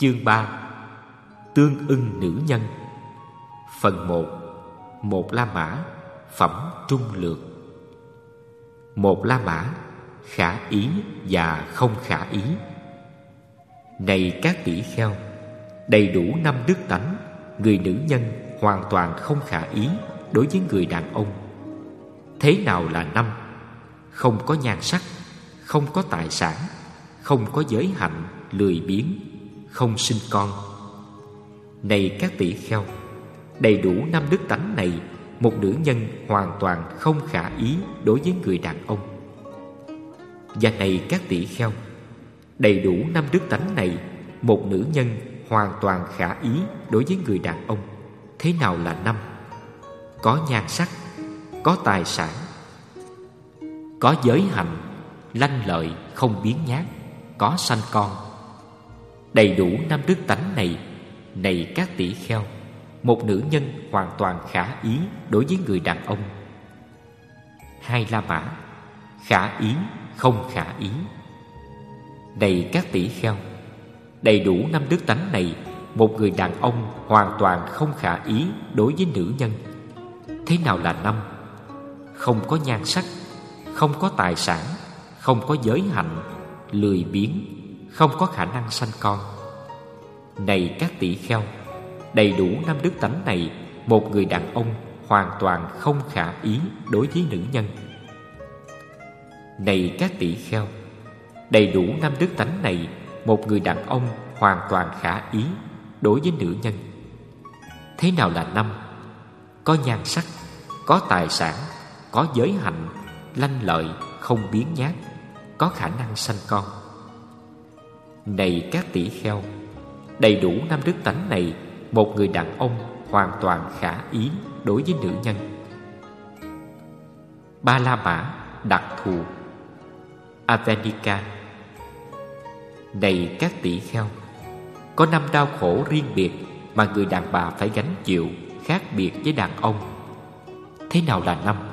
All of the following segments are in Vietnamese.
Chương 3. Tương ưng nữ nhân. Phần 1. Một La Mã, phẩm trung lược. Một La Mã, khả ý và không khả ý. Này các tỷ kheo, đầy đủ 5 đức tánh, người nữ nhân hoàn toàn không khả ý đối với người đàn ông. Thế nào là 5? Không có nhan sắc, không có tài sản, không có giới hạnh, lười biếng, không sinh con. Này các tỷ kheo, đầy đủ 5 đức tánh này, một nữ nhân hoàn toàn không khả ý đối với người đàn ông. Và này các tỷ kheo, đầy đủ 5 đức tánh này, một nữ nhân hoàn toàn khả ý đối với người đàn ông. Thế nào là 5? Có nhan sắc, có tài sản, có giới hạnh, lanh lợi, không biếng nhác, có sanh con. Đầy đủ 5 đức tánh này, này các tỷ kheo, một nữ nhân hoàn toàn khả ý đối với người đàn ông. 2 La Mã, khả ý, không khả ý. Này các tỷ kheo, đầy đủ 5 đức tánh này, một người đàn ông hoàn toàn không khả ý đối với nữ nhân. Thế nào là 5? Không có nhan sắc, không có tài sản, không có giới hạnh, lười biếng, không có khả năng sanh con. Này các tỷ kheo, đầy đủ 5 đức tánh này, một người đàn ông hoàn toàn không khả ý đối với nữ nhân. Này các tỷ kheo, đầy đủ 5 đức tánh này, một người đàn ông hoàn toàn khả ý đối với nữ nhân. Thế nào là 5? Có nhan sắc, có tài sản, có giới hạnh, lanh lợi, không biếng nhác, có khả năng sanh con. Này các tỷ kheo, đầy đủ 5 đức tánh này, một người đàn ông hoàn toàn khả ý đối với nữ nhân. 3 La Mã, đặc thù. Avenika. Này các tỷ kheo, có 5 đau khổ riêng biệt mà người đàn bà phải gánh chịu, khác biệt với đàn ông. Thế nào là 5?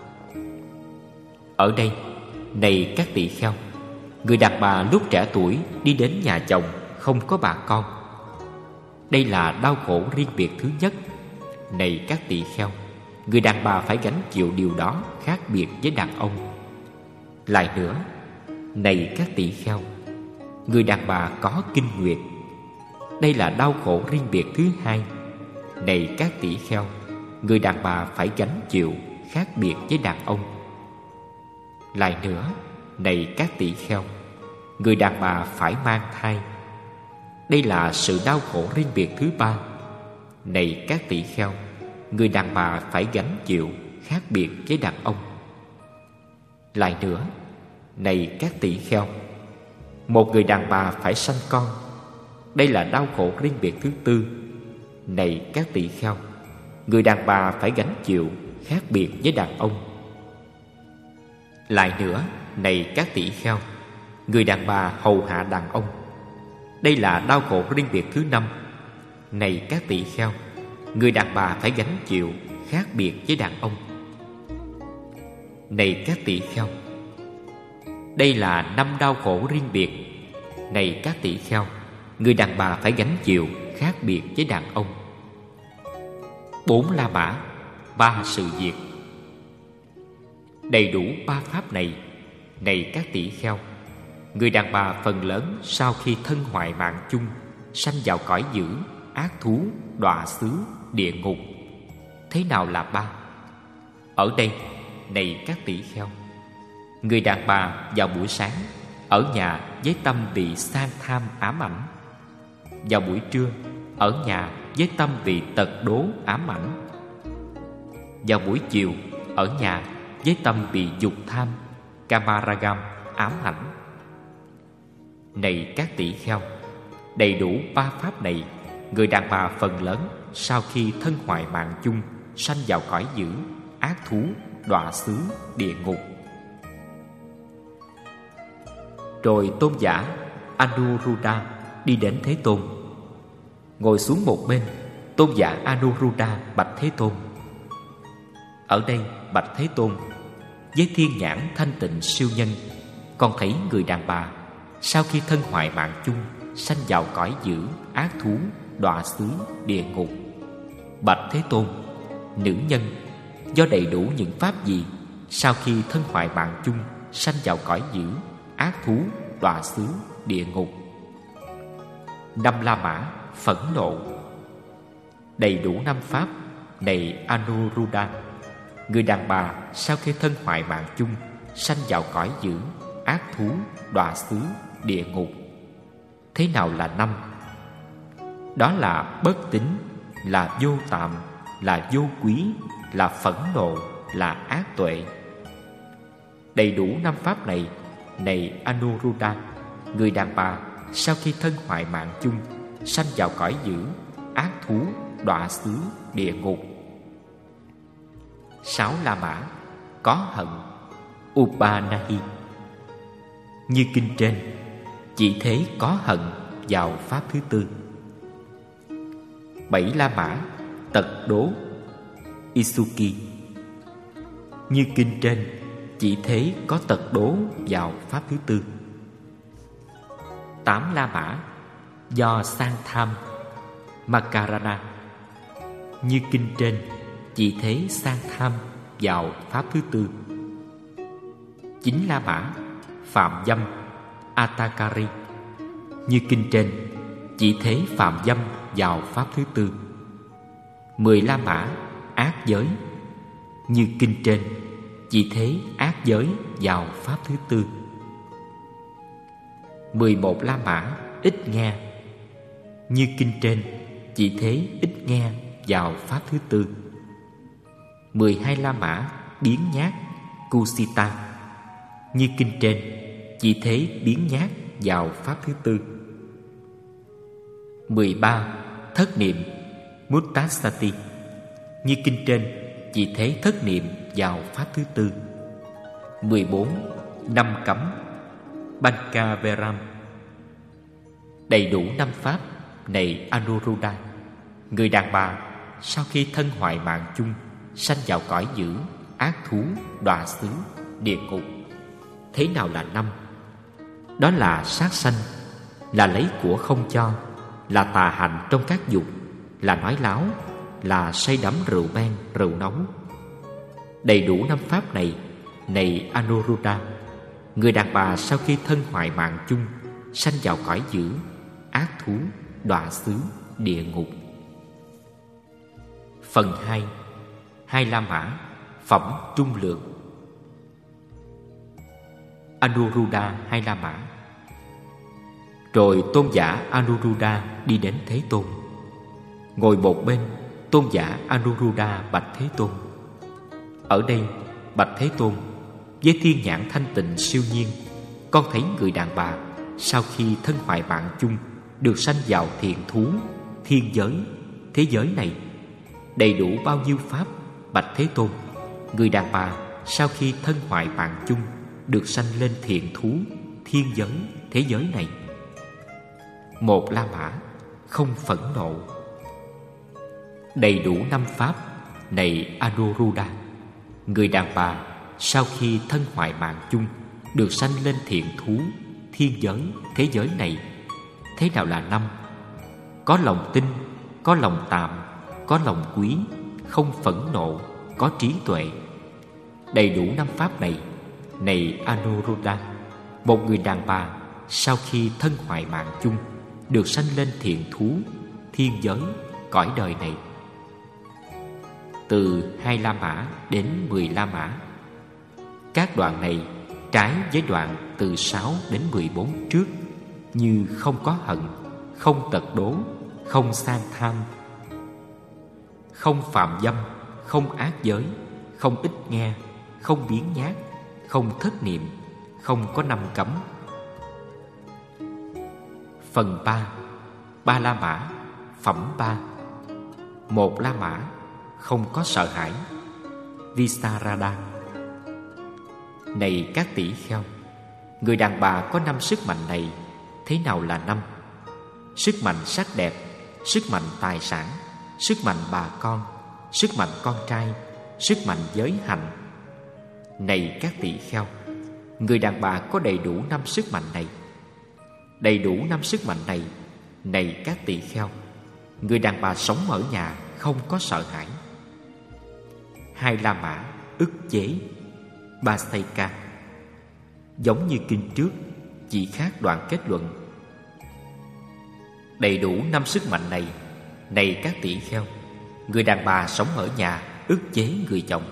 Ở đây, này các tỷ kheo, người đàn bà lúc trẻ tuổi đi đến nhà chồng không có bà con. Đây là đau khổ riêng biệt thứ nhất. Này các tỷ kheo, người đàn bà phải gánh chịu điều đó, khác biệt với đàn ông. Lại nữa, này các tỷ kheo, người đàn bà có kinh nguyệt. Đây là đau khổ riêng biệt thứ hai. Này các tỷ kheo, người đàn bà phải gánh chịu, khác biệt với đàn ông. Lại nữa, này các tỷ kheo, người đàn bà phải mang thai. Đây là sự đau khổ riêng biệt thứ ba. Này các tỷ kheo, người đàn bà phải gánh chịu, khác biệt với đàn ông. Lại nữa, này các tỷ kheo, một người đàn bà phải sanh con. Đây là đau khổ riêng biệt thứ tư. Này các tỷ kheo, người đàn bà phải gánh chịu, khác biệt với đàn ông. Lại nữa, này các tỷ kheo, người đàn bà hầu hạ đàn ông. Đây là đau khổ riêng biệt thứ 5. Này các tỷ kheo, người đàn bà phải gánh chịu, khác biệt với đàn ông. Này các tỷ kheo, đây là 5 đau khổ riêng biệt. Này các tỷ kheo, người đàn bà phải gánh chịu, khác biệt với đàn ông. 4 La Mã, 3 sự việc. Đầy đủ 3 pháp này, này các tỷ kheo, người đàn bà phần lớn sau khi thân hoại mạng chung, sanh vào cõi dữ, ác thú, đọa xứ, địa ngục. Thế nào là 3? Ở đây, này các tỷ kheo, người đàn bà vào buổi sáng ở nhà với tâm bị sang tham ám ảnh. Vào buổi trưa ở nhà với tâm bị tật đố ám ảnh. Vào buổi chiều ở nhà với tâm bị dục tham kamaragam ám ảnh. Này các tỷ kheo, đầy đủ 3 pháp này, người đàn bà phần lớn sau khi thân hoại mạng chung, sanh vào cõi dữ, ác thú, đọa xứ, địa ngục. Rồi tôn giả Anuruddha đi đến Thế Tôn. Ngồi xuống một bên, tôn giả Anuruddha bạch Thế Tôn: Ở đây bạch Thế Tôn, với thiên nhãn thanh tịnh siêu nhân, con thấy người đàn bà sau khi thân hoại mạng chung, sanh vào cõi dữ, ác thú, đọa xứ, địa ngục. Bạch Thế Tôn, nữ nhân do đầy đủ những pháp gì sau khi thân hoại mạng chung sanh vào cõi dữ, ác thú, đọa xứ, địa ngục? Năm La Mã phẫn nộ. Đầy đủ năm pháp, này Anuruddha, người đàn bà sau khi thân hoại mạng chung sanh vào cõi dữ, ác thú, đọa xứ, địa ngục. Thế nào là năm? Đó là bất tín, là vô tạm, là vô quý, là phẫn nộ, là ác tuệ. Đầy đủ năm pháp này, này Anuruddha, người đàn bà sau khi thân hoại mạng chung sanh vào cõi dữ, ác thú, đọa xứ, địa ngục. 6 La Mã có hận, Upanahi. Như kinh trên, chỉ thế có hận vào pháp thứ tư. 7 La Mã tật đố, Isuki. Như kinh trên, chỉ thế có tật đố vào pháp thứ tư. 8 La Mã do sang tham, Makarana. Như kinh trên, chỉ thế sang tham vào pháp thứ tư. 9 La Mã phạm dâm, Atakari. Như kinh trên, chỉ thế phạm dâm vào pháp thứ tư. 10 La Mã ác giới. Như kinh trên, chỉ thế ác giới vào pháp thứ tư. 11 La Mã ít nghe. Như kinh trên, chỉ thế ít nghe vào pháp thứ tư. 12 La Mã biến nhát, Kusita. Như kinh trên, chỉ thế biến nhát vào pháp thứ tư. 13 thất niệm, Muttasati. Như kinh trên, chỉ thế thất niệm vào pháp thứ tư. 14 năm cấm, Bankaveram. Đầy đủ năm pháp, này Anuruddha, người đàn bà sau khi thân hoại mạng chung sanh vào cõi dữ, ác thú, đọa xứ, địa ngục. Thế nào là năm? Đó là sát sanh, là lấy của không cho, là tà hành trong các dục, là nói láo, là say đắm rượu men, rượu nóng. Đầy đủ năm pháp này, này Anuruddha, người đàn bà sau khi thân hoại mạng chung sanh vào cõi dữ, ác thú, đọa xứ, địa ngục. Phần 2. 2 La Mã phẩm trung lược. Anuruddha 2 La Mã. Rồi tôn giả Anuruddha đi đến Thế Tôn. Ngồi một bên, tôn giả Anuruddha bạch Thế Tôn: ở đây, bạch Thế Tôn, với thiên nhãn thanh tịnh siêu nhiên, con thấy người đàn bà sau khi thân hoại mạng chung được sanh vào thiện thú, thiên giới, thế giới này. Đầy đủ bao nhiêu pháp, bạch Thế Tôn, người đàn bà sau khi thân hoại mạng chung được sanh lên thiện thú, thiên giới, thế giới này? 1 La Mã không phẫn nộ. Đầy đủ năm pháp, này Anuruddha, người đàn bà sau khi thân hoại mạng chung được sanh lên thiện thú, thiên giới, thế giới này. Thế nào là năm? Có lòng tin, có lòng tạm, có lòng quý, không phẫn nộ, có trí tuệ. Đầy đủ năm pháp này, này Anuruddha, một người đàn bà sau khi thân hoại mạng chung được sanh lên thiện thú, thiên giới, cõi đời này. Từ 2 La Mã đến 10 La Mã. Các đoạn này trái với đoạn từ 6 đến 14 trước, như không có hận, không tật đố, không sang tham, không phạm dâm, không ác giới, không ít nghe, không biếng nhác, không thất niệm, không có năm cấm. Phần 3. 3 La Mã phẩm 3. 1 La Mã không có sợ hãi, Visarada. Này các tỷ kheo, người đàn bà có 5 sức mạnh này. Thế nào là 5? Sức mạnh sắc đẹp, sức mạnh tài sản, sức mạnh bà con, sức mạnh con trai, sức mạnh giới hạnh. Này các tỷ kheo, người đàn bà có đầy đủ 5 sức mạnh này. đầy đủ 5 sức mạnh này, này các tỳ kheo, người đàn bà sống ở nhà không có sợ hãi. 2 La Mã ức chế, Basteika. Giống như kinh trước, chỉ khác đoạn kết luận. Đầy đủ 5 sức mạnh này, này các tỳ kheo, người đàn bà sống ở nhà ức chế người chồng.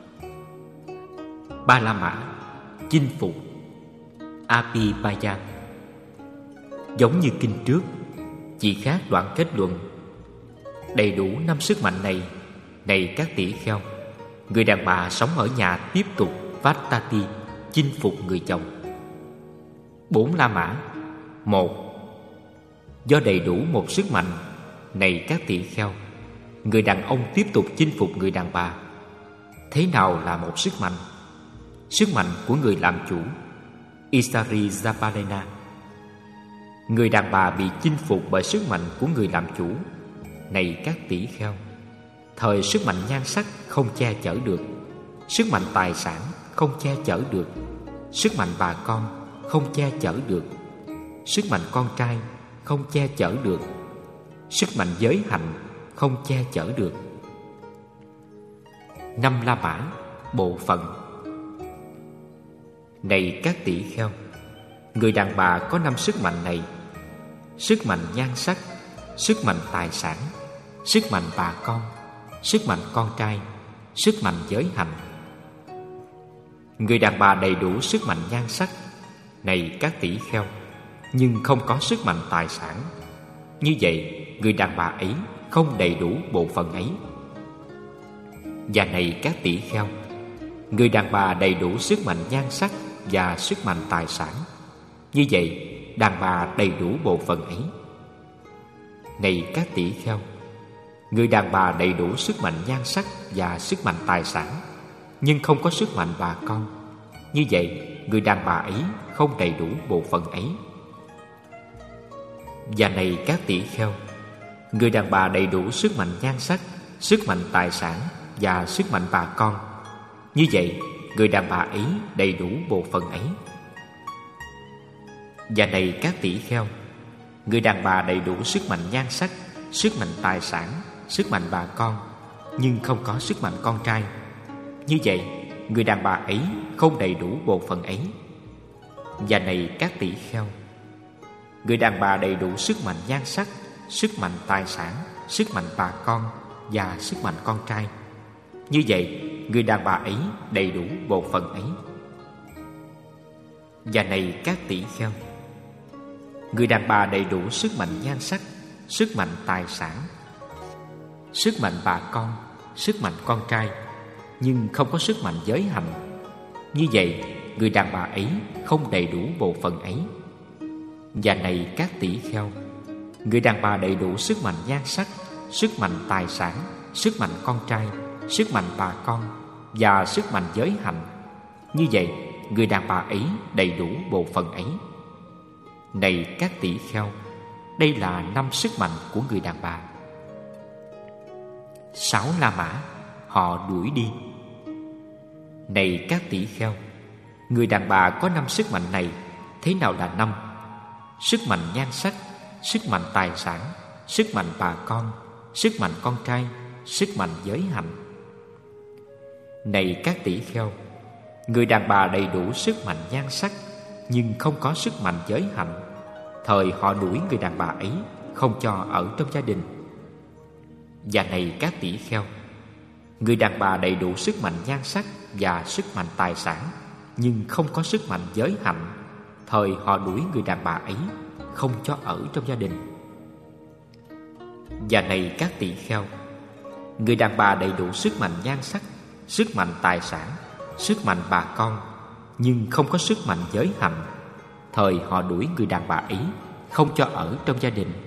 3 La Mã chinh phục, Abhibhaya. Giống như kinh trước, chỉ khác đoạn kết luận. Đầy đủ 5 sức mạnh này, này các tỷ kheo, người đàn bà sống ở nhà tiếp tục Vattati, chinh phục người chồng. 4 La Mã. 1. Do đầy đủ một sức mạnh, này các tỷ kheo, người đàn ông tiếp tục chinh phục người đàn bà. Thế nào là một sức mạnh? Sức mạnh của người làm chủ, Isari Zapalena. Người đàn bà bị chinh phục bởi sức mạnh của người làm chủ, này các tỷ kheo. Thời sức mạnh nhan sắc không che chở được, sức mạnh tài sản không che chở được, sức mạnh bà con không che chở được, sức mạnh con trai không che chở được, sức mạnh giới hạnh không che chở được. 5 La Mã bộ phận. Này các tỷ kheo, người đàn bà có 5 sức mạnh này: sức mạnh nhan sắc, sức mạnh tài sản, sức mạnh bà con, sức mạnh con trai, sức mạnh giới hạnh. Người đàn bà đầy đủ sức mạnh nhan sắc, này các tỷ kheo, nhưng không có sức mạnh tài sản. Như vậy, người đàn bà ấy không đầy đủ bộ phận ấy. Và này các tỷ kheo, người đàn bà đầy đủ sức mạnh nhan sắc và sức mạnh tài sản. Như vậy, đàn bà đầy đủ bộ phận ấy. Này các tỷ kheo, người đàn bà đầy đủ sức mạnh nhan sắc và sức mạnh tài sản, nhưng không có sức mạnh bà con. Như vậy, người đàn bà ấy không đầy đủ bộ phận ấy. Và này các tỷ kheo, người đàn bà đầy đủ sức mạnh nhan sắc, sức mạnh tài sản và sức mạnh bà con. Như vậy, người đàn bà ấy đầy đủ bộ phận ấy. Và này các tỷ kheo, người đàn bà đầy đủ sức mạnh nhan sắc, sức mạnh tài sản, sức mạnh bà con, nhưng không có sức mạnh con trai. Như vậy, người đàn bà ấy không đầy đủ bộ phận ấy. Và này các tỷ kheo, người đàn bà đầy đủ sức mạnh nhan sắc, sức mạnh tài sản, sức mạnh bà con và sức mạnh con trai. Như vậy, người đàn bà ấy đầy đủ bộ phận ấy. Và này các tỷ kheo, người đàn bà đầy đủ sức mạnh nhan sắc, sức mạnh tài sản, sức mạnh bà con, sức mạnh con trai, nhưng không có sức mạnh giới hạnh. Như vậy, người đàn bà ấy không đầy đủ bộ phận ấy. Và này các tỷ kheo, người đàn bà đầy đủ sức mạnh nhan sắc, sức mạnh tài sản, sức mạnh con trai, sức mạnh bà con và sức mạnh giới hạnh. Như vậy, người đàn bà ấy đầy đủ bộ phận ấy. Này các tỷ kheo, đây là 5 sức mạnh của người đàn bà. 6 La Mã, họ đuổi đi. Này các tỷ kheo, người đàn bà có 5 sức mạnh này. Thế nào là 5? Sức mạnh nhan sắc, sức mạnh tài sản, sức mạnh bà con, sức mạnh con trai, sức mạnh giới hạnh. Này các tỷ kheo, người đàn bà đầy đủ sức mạnh nhan sắc, nhưng không có sức mạnh giới hạnh. Thời họ đuổi người đàn bà ấy, không cho ở trong gia đình. Và này các tỷ kheo, người đàn bà đầy đủ sức mạnh nhan sắc và sức mạnh tài sản, nhưng không có sức mạnh giới hạnh. Thời họ đuổi người đàn bà ấy, không cho ở trong gia đình. Và này các tỷ kheo, người đàn bà đầy đủ sức mạnh nhan sắc, sức mạnh tài sản, sức mạnh bà con, nhưng không có sức mạnh giới hạnh. Thời họ đuổi người đàn bà ấy, không cho ở trong gia đình.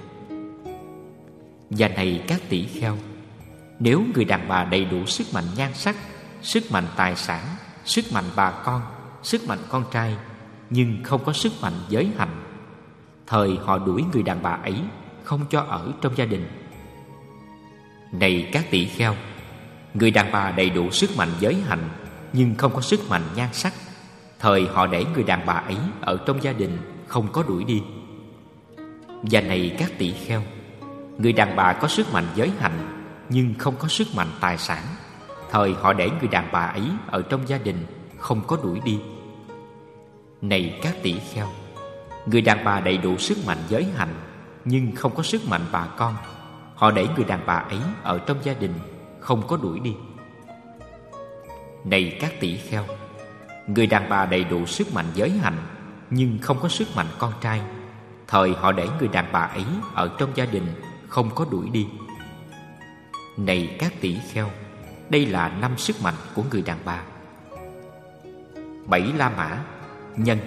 Và này các tỷ kheo, nếu người đàn bà đầy đủ sức mạnh nhan sắc, sức mạnh tài sản, sức mạnh bà con, sức mạnh con trai, nhưng không có sức mạnh giới hạnh, thời họ đuổi người đàn bà ấy, không cho ở trong gia đình. Này các tỷ kheo, người đàn bà đầy đủ sức mạnh giới hạnh, nhưng không có sức mạnh nhan sắc, thời họ để người đàn bà ấy ở trong gia đình, không có đuổi đi. Và này các tỷ kheo, người đàn bà có sức mạnh giới hạnh nhưng không có sức mạnh tài sản, thời họ để người đàn bà ấy ở trong gia đình, không có đuổi đi. Này các tỷ kheo, người đàn bà đầy đủ sức mạnh giới hạnh nhưng không có sức mạnh bà con, họ để người đàn bà ấy ở trong gia đình, không có đuổi đi. Này các tỷ kheo, người đàn bà đầy đủ sức mạnh giới hạnh nhưng không có sức mạnh con trai, thời họ để người đàn bà ấy ở trong gia đình, không có đuổi đi. Này các tỷ kheo, đây là 5 sức mạnh của người đàn bà. 7 La Mã, nhân.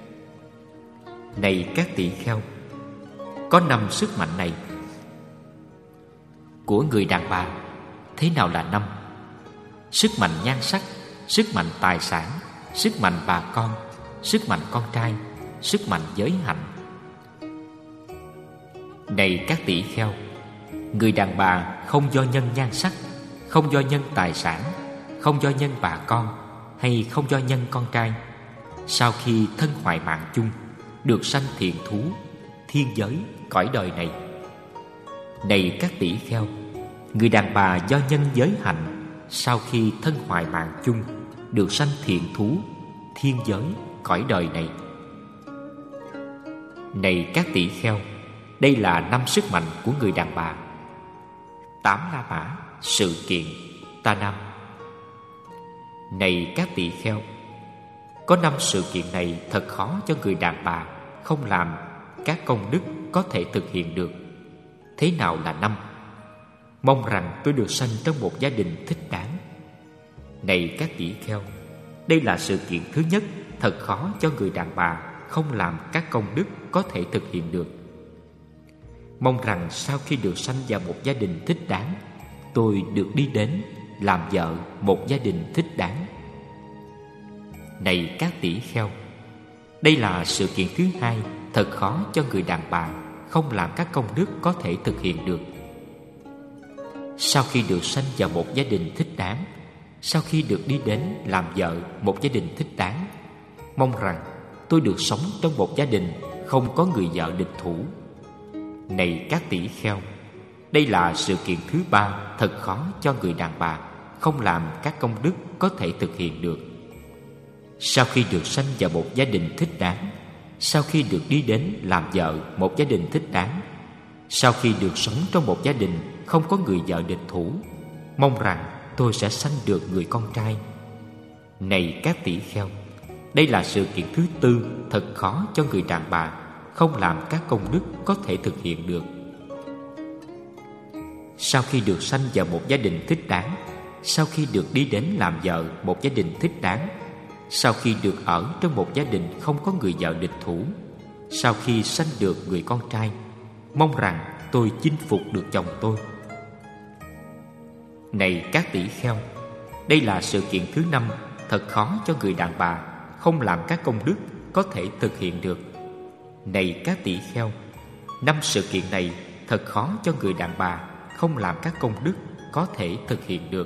Này các tỷ kheo, có 5 sức mạnh này của người đàn bà. Thế nào là 5? Sức mạnh nhan sắc, sức mạnh tài sản, sức mạnh bà con, sức mạnh con trai, sức mạnh giới hạnh. Này các tỷ kheo, người đàn bà không do nhân nhan sắc, không do nhân tài sản, không do nhân bà con, hay không do nhân con trai, sau khi thân hoại mạng chung, được sanh thiện thú, thiên giới, cõi đời này. Này các tỷ kheo, người đàn bà do nhân giới hạnh, sau khi thân hoại mạng chung, được sanh thiện thú, thiên giới, cõi đời này. Này các tỷ kheo, đây là 5 sức mạnh của người đàn bà. 8 La Mã, sự kiện, ta nam. Này các tỷ kheo, có 5 sự kiện này thật khó cho người đàn bà không làm các công đức có thể thực hiện được. Thế nào là 5? Mong rằng tôi được sanh trong một gia đình thích đáng. Này các tỷ kheo, đây là sự kiện thứ nhất thật khó cho người đàn bà không làm các công đức có thể thực hiện được. Mong rằng sau khi được sanh vào một gia đình thích đáng, tôi được đi đến làm vợ một gia đình thích đáng. Này các tỷ kheo, đây là sự kiện thứ hai thật khó cho người đàn bà không làm các công đức có thể thực hiện được. Sau khi được sanh vào một gia đình thích đáng, sau khi được đi đến làm vợ một gia đình thích đáng, mong rằng tôi được sống trong một gia đình không có người vợ địch thủ. Này các tỷ kheo, đây là sự kiện thứ ba thật khó cho người đàn bà không làm các công đức có thể thực hiện được. Sau khi được sanh vào một gia đình thích đáng, sau khi được đi đến làm vợ một gia đình thích đáng, sau khi được sống trong một gia đình không có người vợ địch thủ, mong rằng tôi sẽ sanh được người con trai. Này các tỷ kheo, đây là sự kiện thứ tư thật khó cho người đàn bà không làm các công đức có thể thực hiện được. Sau khi được sanh vào một gia đình thích đáng, sau khi được đi đến làm vợ một gia đình thích đáng, sau khi được ở trong một gia đình không có người vợ địch thủ, sau khi sanh được người con trai, mong rằng tôi chinh phục được chồng tôi. Này các tỷ kheo, đây là sự kiện thứ năm thật khó cho người đàn bà không làm các công đức có thể thực hiện được. Này các tỷ kheo, 5 sự kiện này thật khó cho người đàn bà không làm các công đức có thể thực hiện được.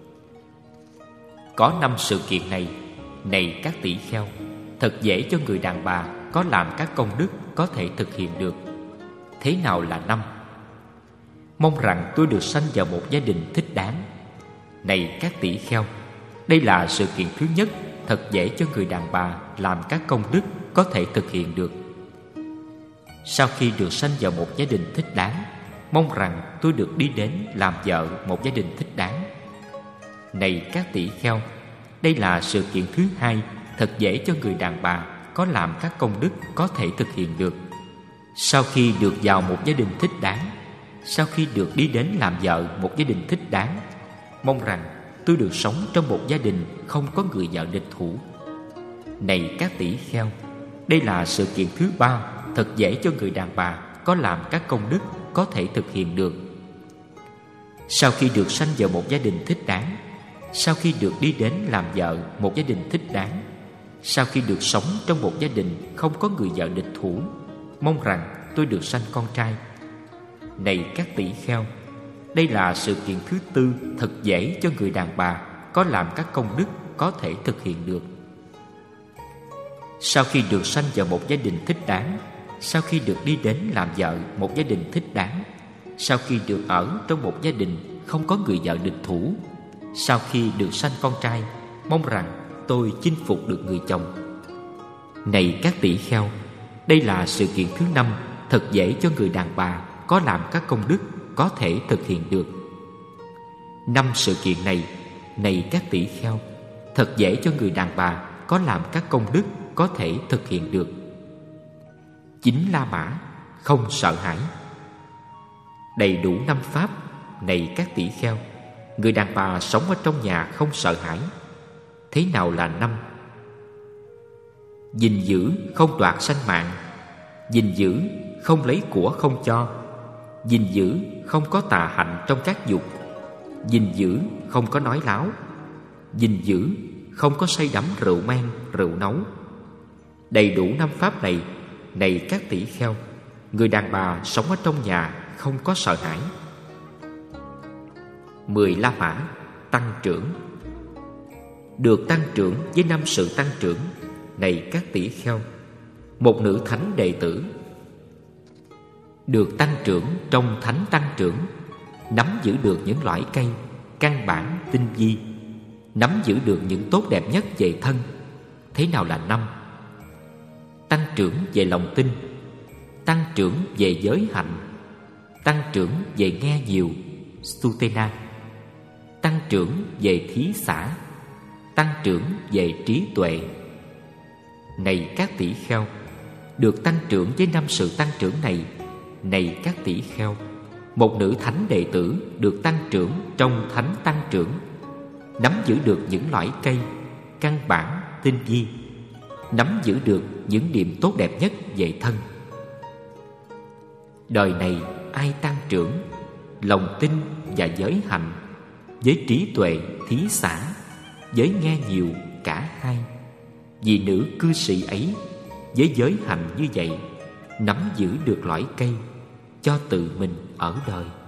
Có 5 sự kiện này, này các tỷ kheo, thật dễ cho người đàn bà có làm các công đức có thể thực hiện được. Thế nào là 5? Mong rằng tôi được sanh vào một gia đình thích đáng. Này các tỷ kheo, đây là sự kiện thứ nhất thật dễ cho người đàn bà làm các công đức có thể thực hiện được. Sau khi được sanh vào một gia đình thích đáng, mong rằng tôi được đi đến làm vợ một gia đình thích đáng. Này các tỷ kheo, đây là sự kiện thứ hai thật dễ cho người đàn bà có làm các công đức có thể thực hiện được. Sau khi được vào một gia đình thích đáng, sau khi được đi đến làm vợ một gia đình thích đáng, mong rằng tôi được sống trong một gia đình không có người vợ địch thủ. Này các tỷ kheo, đây là sự kiện thứ ba thật dễ cho người đàn bà có làm các công đức có thể thực hiện được. Sau khi được sanh vào một gia đình thích đáng, sau khi được đi đến làm vợ một gia đình thích đáng, sau khi được sống trong một gia đình không có người vợ địch thủ, mong rằng tôi được sanh con trai. Này các tỷ kheo, đây là sự kiện thứ tư thật dễ cho người đàn bà có làm các công đức có thể thực hiện được. Sau khi được sanh vào một gia đình thích đáng, sau khi được đi đến làm vợ một gia đình thích đáng, sau khi được ở trong một gia đình không có người vợ địch thủ, sau khi được sanh con trai, mong rằng tôi chinh phục được người chồng. Này các tỷ kheo, đây là sự kiện thứ 5 thật dễ cho người đàn bà có làm các công đức có thể thực hiện được. 5 sự kiện này, này các tỷ kheo, thật dễ cho người đàn bà có làm các công đức có thể thực hiện được. 9 La Mã không sợ hãi. Đầy đủ 5 pháp, này các tỷ kheo, người đàn bà sống ở trong nhà không sợ hãi. Thế nào là 5? Gìn giữ không đoạt sanh mạng, gìn giữ không lấy của không cho, gìn giữ không có tà hạnh trong các dục, gìn giữ không có nói láo, gìn giữ không có say đắm rượu men, rượu nấu. Đầy đủ 5 pháp này, này các tỷ kheo, người đàn bà sống ở trong nhà không có sợ hãi. 10 La Mã tăng trưởng. Được tăng trưởng với 5 sự tăng trưởng, này các tỷ kheo, một nữ thánh đệ tử được tăng trưởng trong thánh tăng trưởng, nắm giữ được những loại cây căn bản tinh vi, nắm giữ được những tốt đẹp nhất về thân. Thế nào là 5? Tăng trưởng về lòng tin, tăng trưởng về giới hạnh, tăng trưởng về nghe nhiều Sutena, tăng trưởng về thí xả, tăng trưởng về trí tuệ. Này các tỷ kheo, được tăng trưởng với 5 sự tăng trưởng này, này các tỷ kheo, một nữ thánh đệ tử được tăng trưởng trong thánh tăng trưởng, nắm giữ được những loại cây căn bản tinh vi, nắm giữ được những điểm tốt đẹp nhất về thân. Đời này ai tăng trưởng lòng tin và giới hạnh, với trí tuệ thí xả, với nghe nhiều cả hai, vì nữ cư sĩ ấy với giới hạnh như vậy nắm giữ được loại cây cho tự mình ở đời.